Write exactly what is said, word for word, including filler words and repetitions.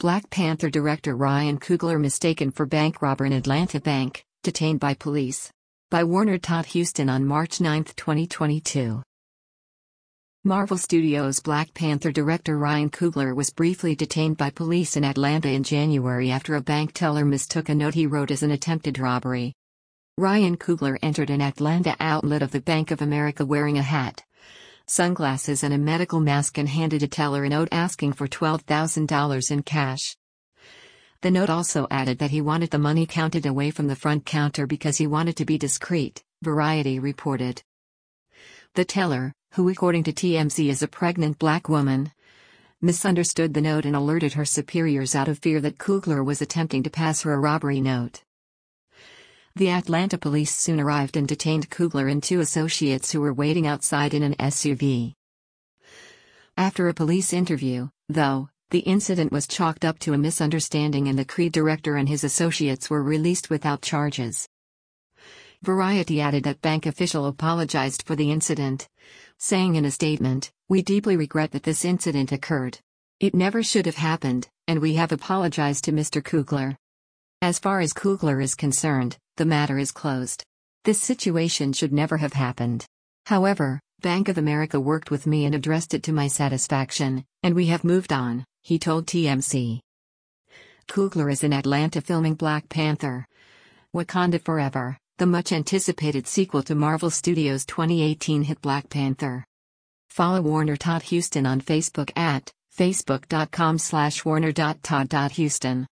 Black Panther director Ryan Coogler mistaken for bank robber in Atlanta bank, detained by police. By Warner Todd Huston on March ninth, twenty twenty-two. Marvel Studios' Black Panther director Ryan Coogler was briefly detained by police in Atlanta in January after a bank teller mistook a note he wrote as an attempted robbery. Ryan Coogler entered an Atlanta outlet of the Bank of America wearing a hat, sunglasses and a medical mask and handed a teller a note asking for twelve thousand dollars in cash. The note also added that he wanted the money counted away from the front counter because he wanted to be discreet, Variety reported. The teller, who according to T M Z is a pregnant black woman, misunderstood the note and alerted her superiors out of fear that Coogler was attempting to pass her a robbery note. The Atlanta police soon arrived and detained Coogler and two associates who were waiting outside in an S U V. After a police interview, though, the incident was chalked up to a misunderstanding and the C R E director and his associates were released without charges. Variety added that bank official apologized for the incident, saying in a statement, "We deeply regret that this incident occurred. It never should have happened, and we have apologized to Mister Coogler. As far as Coogler is concerned, the matter is closed. This situation should never have happened. However, Bank of America worked with me and addressed it to my satisfaction, and we have moved on," he told T M Z. Coogler is in Atlanta filming Black Panther: Wakanda Forever, the much-anticipated sequel to Marvel Studios' twenty eighteen hit Black Panther. Follow Warner Todd Huston on Facebook at facebook dot com slash warner dot todd dot huston.